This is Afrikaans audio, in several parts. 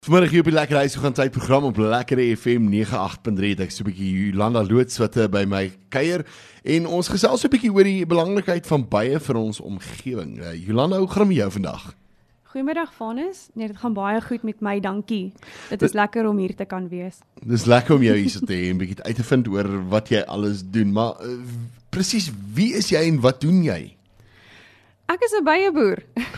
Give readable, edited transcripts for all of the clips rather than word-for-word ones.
Vanmiddag hier op die Lekker Huis, we gaan tydprogram op Lekker FM 98.3. Ek so 'n bietjie Jolanda Loots wat by my kuier en ons gesels so 'n bietjie oor die belangrikheid van bye vir ons omgewing. Jolanda, hoe gaan dit met jou vandag? Goeiemiddag Vanus. Nee, dit gaan baie goed met my, dankie. Dit is lekker om hier te kan wees. Dis lekker om jou hier te hê en 'n bietjie uit te vind oor wat jy alles doen, maar presies wie is jy en wat doen jy? Ek is 'n byeboer.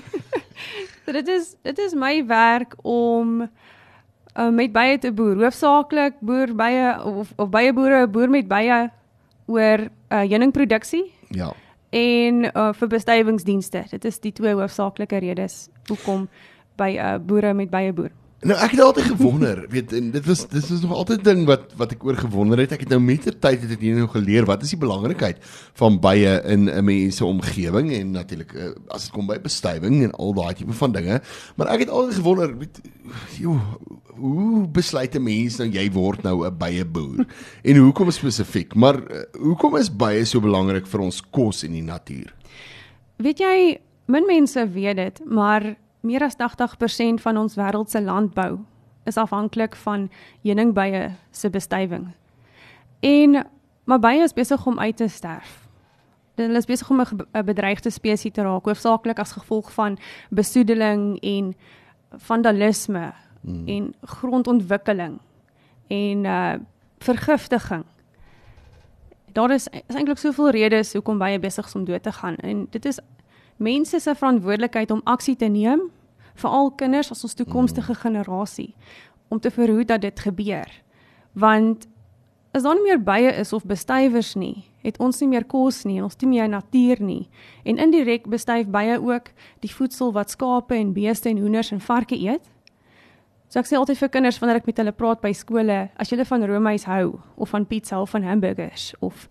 Dit is my werk om met bye te boer. Hoofsaaklik boer bye of byeboere boer met bye oor heuningproduksie. Ja. En vir bestuivingsdienste. Dit is die twee hoofsaaklike redes hoekom boere met bye boer. Nou ek het altyd gewonder, weet, en dit is nog altyd 'n ding wat ek oor gewonder het. Ek het nou mettertyd het ek hier nou geleer wat is die belangrikheid van bye in 'n mens se omgewing en natuurlik as dit kom by bestuiving en al daai tipe van dinge. Maar ek het altyd gewonder, weet, hoe besluit 'n mens nou jy word nou 'n byeboer en hoekom spesifiek? Maar hoekom is bye so belangrik vir ons kos en die natuur? Weet jy, min mense weet dit, maar meer as 80% van ons wêreld se landbou is afhanklik van heuningbye se bestuiving. Maar bye is besig om uit te sterf. Hulle is besig om 'n bedreigde spesies te raak, hoofsaaklik as gevolg van besoedeling en vandalisme en grondontwikkeling en vergiftiging. Daar is eintlik soveel redes hoekom bye besig is om dood te gaan en dit is mense se verantwoordelikheid om aksie te neem, veral kinders as ons toekomstige generasie, om te verhoed dat dit gebeur. Want as daar nie meer bye is of bestuivers nie, het ons nie meer kos nie en ons het nie meer natuur nie. En indirek bestuif bye ook die voedsel wat skape en beeste en hoenders en varke eet. So ek sê altyd vir kinders wanneer ek met hulle praat by skole, as julle van roomys hou, of van pizza, of van hamburgers, of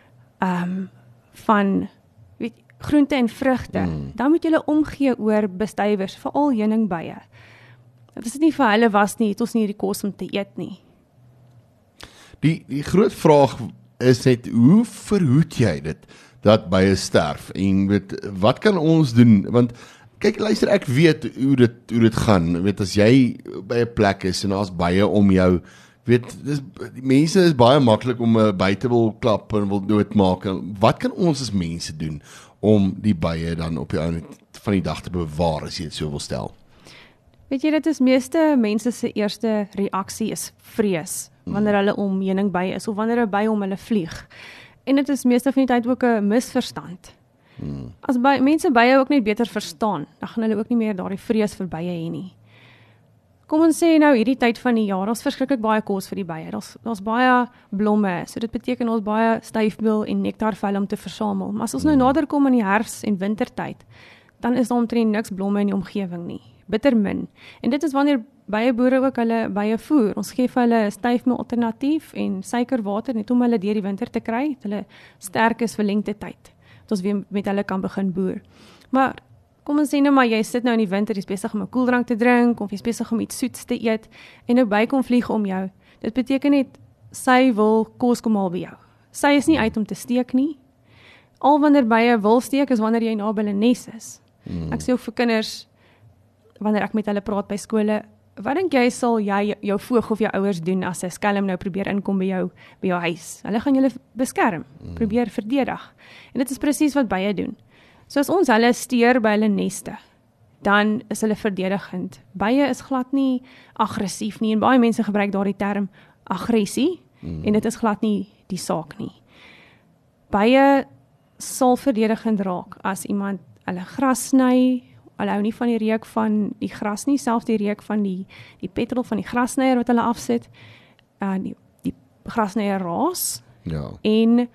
van groente en vrugte, dan moet julle omgee oor bestuivers, veral heuningbye. As dit nie vir hulle was nie, het ons nie die kos om te eet nie. Die groot vraag is net, hoe verhoed jy dit, dat bye sterf? En wat kan ons doen? Want, kyk, luister, ek weet hoe dit gaan. Weet, as jy by 'n plek is en daar's bye om jou, weet, die mense is baie maklik om 'n by te wil klap en wil doodmaak. Wat kan ons as mense doen om die bye dan op die einde van die dag te bewaar, as jy dit so wil stel? Weet jy, dit is meeste mense se eerste reaksie is vrees, wanneer hulle om heuningbye is, of wanneer 'n by om hulle vlieg. En dit is meeste van die tyd ook 'n misverstand. As mense bye ook net beter verstaan, dan gaan hulle ook nie meer daardie vrees vir bye hê nie. Kom ons sê nou, hierdie tyd van die jaar, daar's verskriklik baie kos vir die bye. Daar's baie blomme, so dit beteken ons baie styfmeel en nektarvelle om te versamel. Maar as ons nou nader kom in die herfs- en wintertyd, dan is daar omtrent niks blomme in die omgewing nie. Bitter min. En dit is wanneer byeboere ook hulle bye voer. Ons gee vir hulle 'n styfmeel alternatief en suikerwater net om hulle deur die winter te kry, dat hulle sterk is vir lengtetyd. Dat ons weer met hulle kan begin boer. Maar kom ons sê nou maar, jy sit nou in die winter, jy's besig om 'n koeldrank te drink, of jy's besig om iets soets te eet, en 'n by kom vlieg om jou. Dit beteken net, sy wil kos kom haal by jou. Sy is nie uit om te steek nie. Al wanneer bye wil steek, is wanneer jy naby 'n nes is. Ek sê ook vir kinders, wanneer ek met hulle praat by skole, wat dink jy sal jy, jou voog of jou ouers doen, as 'n skelm nou probeer inkom by jou huis? Hulle gaan julle beskerm, probeer verdedig. En dit is presies wat bye doen. So as ons hulle steur by hulle neste, dan is hulle verdedigend. Bye is glad nie aggressief nie, en baie mense gebruik daardie term aggressie, en dit is glad nie die saak nie. Bye sal verdedigend raak as iemand hulle gras sny, hulle hou nie van die reuk van die gras nie, selfs die reuk van die petrol van die grasnyer wat hulle afsit, die grasnyer raas, Ja. en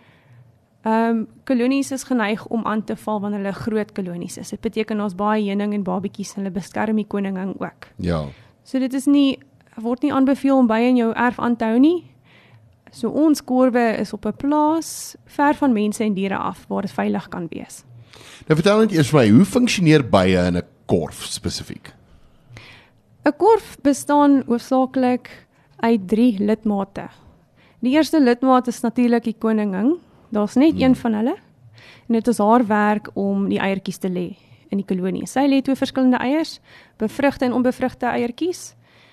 kolonies is geneig om aan te val wanneer hulle groot kolonies is. Dit beteken ons baie heuning en babetjies, en hulle beskerm die koningin ook. Ja. So dit is word nie aanbeveel om bye in jou erf aan te hou nie. So ons korwe is op 'n plaas, ver van mense en diere af, waar dit veilig kan wees. Nou vertel net eers vir my, hoe funksioneer bye in 'n korf spesifiek? 'n Korf bestaan hoofsaaklik uit 3 lidmate. Die eerste lidmaat is natuurlik die koningin. Daar's net een van hulle, en dit is haar werk om die eiertjies te lê in die kolonie. Sy lê 2 verskillende eiers, bevrugte en onbevrugte eiertjies.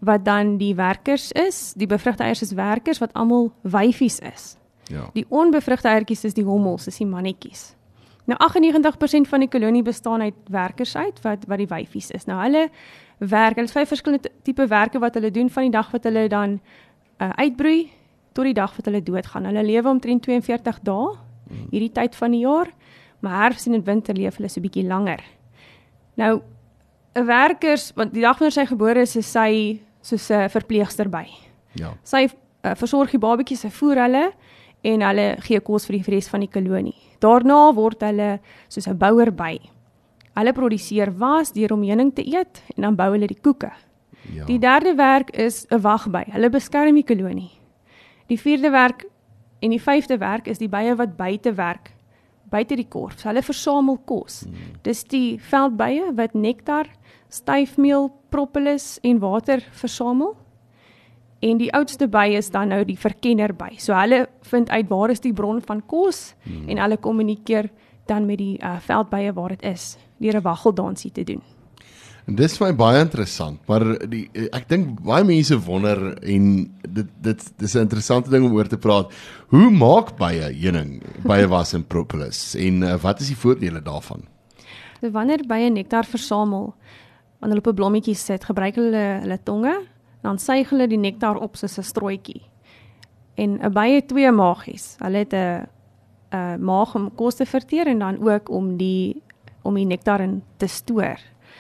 wat dan die werkers is, die bevrugte eiers is werkers wat almal wyfies is. Ja. Die onbevrugte eiertjies is die hommels, is die mannetjies. Nou 98% van die kolonie bestaan uit werkers uit wat die wyfies is. Nou hulle werk, hulle het 5 verskillende tipe werke wat hulle doen van die dag wat hulle dan uitbroei tot die dag wat hulle doodgaan. Hulle lewe omtrent 42 dae hierdie tyd van die jaar, maar herfs en in winter leef hulle so 'n bietjie langer. Nou 'n werkers, want die dag wanneer sy gebore is sy soos 'n verpleegster by. Ja. Sy versorg die babatjies, sy voer hulle en hulle gee kos vir die res van die kolonie. Daarna word hulle soos 'n bouer by. Hulle produseer was deur om heuning te eet en dan bou hulle die koeke. Ja. Die derde werk is 'n wagby. Hulle beskerm die kolonie. Die vierde werk en die vyfde werk is die bye wat buite werk, buite die korf. So hulle versamel kos. Dis die veldbye wat nektar, styfmeel, propolis en water versamel. En die oudste by is dan nou die verkenner by. So hulle vind uit waar is die bron van kos en hulle kommunikeer dan met die veldbye waar dit is, deur 'n waggeldansie te doen. En dis vir my baie interessant, maar ek dink baie mense wonder en dit is 'n interessante ding om oor te praat. Hoe maak bye heuning, bye was en propolis en wat is die voordele daarvan? So wanneer bye nektar versamel, wanneer hulle op 'n blommetjie sit, gebruik hulle tonge, dan suig hulle die nektar op soos 'n strooitjie. En 'n bye het 2 maagies. Hulle het 'n maag om kos te verteer en dan ook om die nektar in te stoor.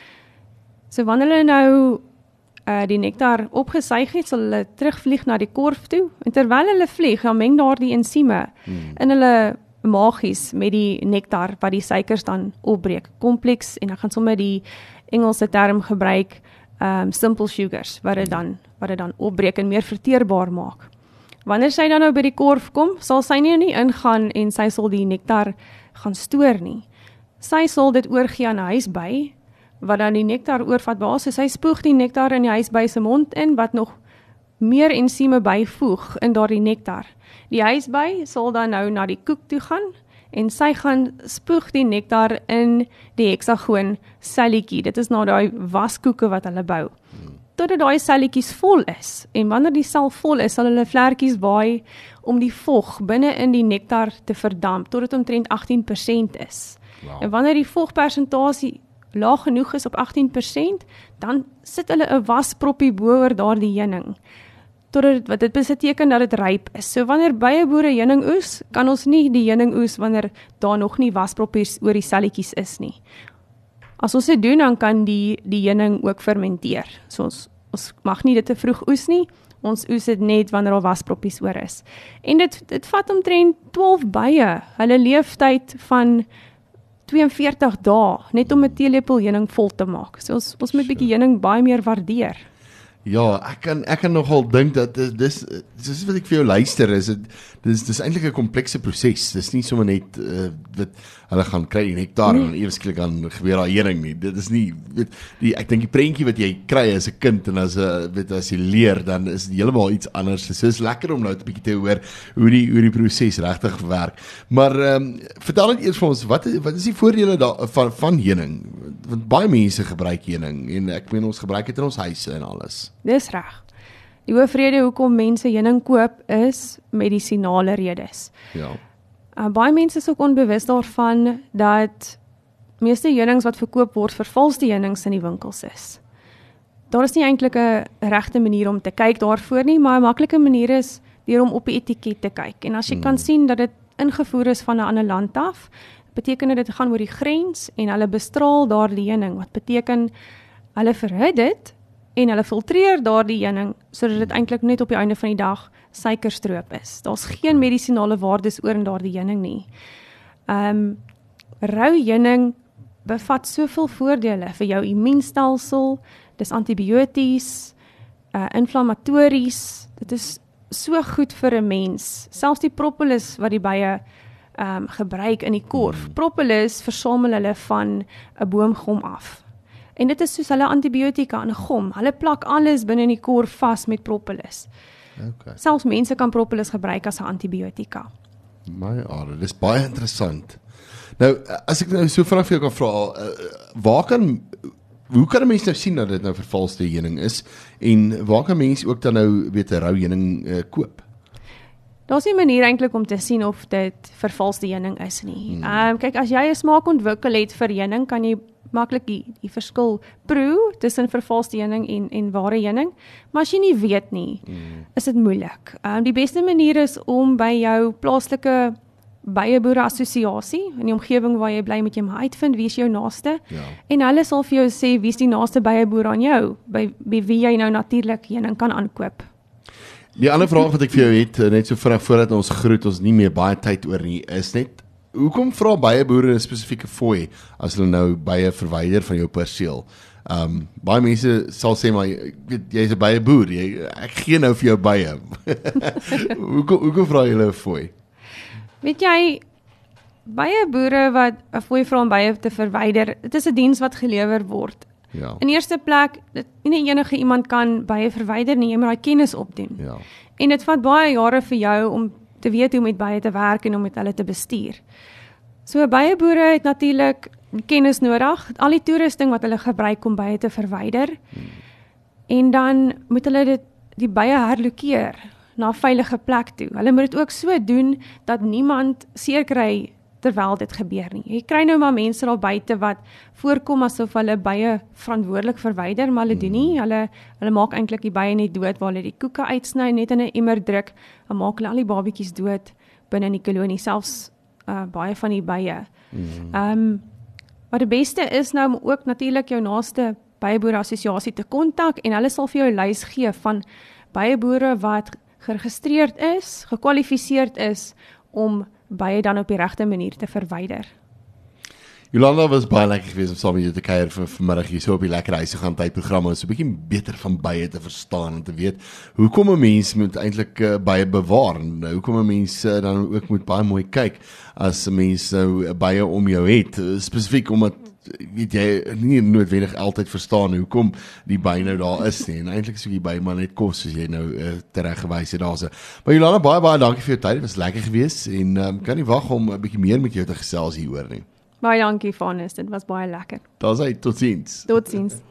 So wanneer hulle nou die nektar opgesuig het, sal hulle terugvlieg na die korf toe. En terwyl hulle vlieg, dan meng daar die ensieme in hulle maagies met die nektar wat die suikers dan opbreek. Kompleks, en ek gaan sommer die Engelse term gebruik, simple sugars, wat dit dan opbreek en meer verteerbaar maak. Wanneer sy dan nou by die korf kom, sal sy nie ingaan en sy sal die nektar gaan stoor nie. Sy sal dit oorgee aan 'n huisby, wat dan die nektar oorvat basis. Sy spoeg die nektar in die huisby se mond in, wat nog meer ensieme byvoeg in daardie nektar. Die huisby sal dan nou na die koek toe gaan, en sy gaan spoeg die nektar in die heksagoon selletjie. Dit is nou daai waskoeke wat hulle bou. Totdat daai selletjies vol is, en wanneer die sel vol is, sal hulle vlekkies waai om die vog binne in die nektar te verdamp, tot dit omtrent 18% is. Wow. En wanneer die vogpersentasie laag genoeg is op 18%, dan sit hulle 'n wasproppie bo oor daardie heuning. Wat dit beteken dat dit ryp is. So wanneer bye boere heuning oes, kan ons nie die heuning oes wanneer daar nog nie wasproppies oor die selletjies is nie. As ons dit doen, dan kan die heuning ook fermenteer. So ons mag nie dit te vroeg oes nie. Ons oes dit net wanneer daar wasproppies oor is. En dit vat omtrent 12 bye. Hulle leeftyd van 42 dae, net om 'n teelepel heuning vol te maak. So ons moet 'n bietjie heuning baie meer waardeer. Ja, ek kan nogal dink dat dis wat ek vir jou luister dis eintlik 'n komplekse proses. Dis nie sommer net wat hulle gaan kry die nektar en ewe skielik gaan gebeur daar heuning nie. Dit is nie ek dink die prentjie wat jy kry as 'n kind en as jy leer, dan is dit heeltemal iets anders. So is lekker om nou 'n bietjie te hoor hoe die proses regtig werk. Maar vertel net eers vir ons wat is die voordele van heuning? Want baie mense gebruik heuning en ek meen ons gebruik dit in ons huise en alles. Dis reg. Die hoofrede hoekom mense heuning koop is medisinale redes. Ja. Baie mense is ook onbewus daarvan dat meeste heunings wat verkoop word vervalste heunings in die winkels is. Daar is nie eintlik 'n regte manier om te kyk daarvoor nie, maar 'n maklike manier is deur om op die etiket te kyk. En as jy kan sien dat dit ingevoer is van 'n ander land af, beteken dit gaan oor die grens en hulle bestraal daardie heuning, wat beteken hulle verhit dit en hulle filtreer daardie heuning sodat dit eintlik net op die einde van die dag suikerstroop is. Daar's geen medisinale waardes oor in daardie heuning nie. Rou heuning bevat soveel voordele vir jou immuunstelsel, dis antibioties, inflammatories, dit is so goed vir 'n mens. Selfs die propolis wat die bye gebruik in die korf. Propolis versamel hulle van 'n boomgom af. En dit is soos hulle antibiotika in 'n gom. Hulle plak alles binne in die korf vas met propolis. Okay. Selfs mense kan propolis gebruik as 'n antibiotika. My aarde, dis baie interessant. Nou, as ek nou so vinnig vir jou kan vra, waar kan hoe kan 'n mens nou sien dat dit nou vervalste heuning is en waar kan mens ook dan nou weet 'n rou heuning koop? Daar's nie 'n manier eintlik om te sien of dit vervalste heuning is nie. Kyk, as jy 'n smaak ontwikkel het vir heuning, kan jy maklik die verskil proe tussen vervalste heuning en ware heuning. Maar as jy nie weet nie, is dit moeilik. Die beste manier is om by jou plaaslike byeboere assosiasie in die omgewing waar jy bly met jy maar uitvind wie is jou naaste. Ja. En hulle sal vir jou sê wie is die naaste byeboer aan jou, by wie jy nou natuurlik heuning kan aankoop. Die ander vraag wat ek vir jou het, net so vinnig voordat ons groet, ons nie meer baie tyd oor nie, is net, hoekom vra baie boere 'n spesifieke fooi as hulle nou bye verwyder van jou perseel? Baie mense sal sê, maar jy's 'n bye boer, ek gee nou vir jou bye. Hoekom vra jy 'n fooi? Weet jy, baie boere wat 'n fooi vra om bye te verwyder, dit is 'n diens wat gelewer word. Ja. In eerste plek, nie enige iemand kan bye verwyder nie, jy moet daai kennis opdoen. Ja. En dit vat baie jare vir jou om te weet hoe om met bye te werk en om met hulle te bestuur. So baie boere het natuurlik kennis nodig, al die toerusting wat hulle gebruik om bye te verwyder. En dan moet hulle die bye herlokeer na 'n veilige plek toe. Hulle moet dit ook so doen dat niemand seer kry terwyl dit gebeur nie. Jy kry nou maar mense daar buite wat voorkom asof hulle bye verantwoordelik verwyder, maar hulle doen nie. Hulle maak eintlik die bye net dood waar hulle die koeke uitsny, net in 'n emmer druk, en maak hulle al die babietjies dood binne in die kolonie, selfs baie van die bye. Maar die beste is nou om ook natuurlik jou naaste byeboere assosiasie te kontak en hulle sal vir jou 'n lys gee van byeboere wat geregistreerd is, gekwalifiseerd is om bye dan op die regte manier te verwyder. Jolanda, was baie lekker geweest om saam met jou te kuier vanmiddag hier so op die Lekker Huis gaan tydprogramme, so 'n bietjie beter van bye te verstaan en te weet hoekom 'n mens moet eintlik bye bewaar en hoekom 'n mens dan ook moet baie mooi kyk as 'n mens nou bye om jou het, spesifiek omdat weet jy nie noodwendig altyd verstaan hoekom die bye nou daar is nie en eintlik is die bye maar net kos soos jy nou tereg gewys het daarso. Maar Jolanda, baie dankie vir jou tyd, dit was lekker geweest en kan nie wag om 'n bietjie meer met jou te gesels hieroor nie. Baie dankie Vanus, dit was baie lekker. Daar's hy, totsiens. Totsiens.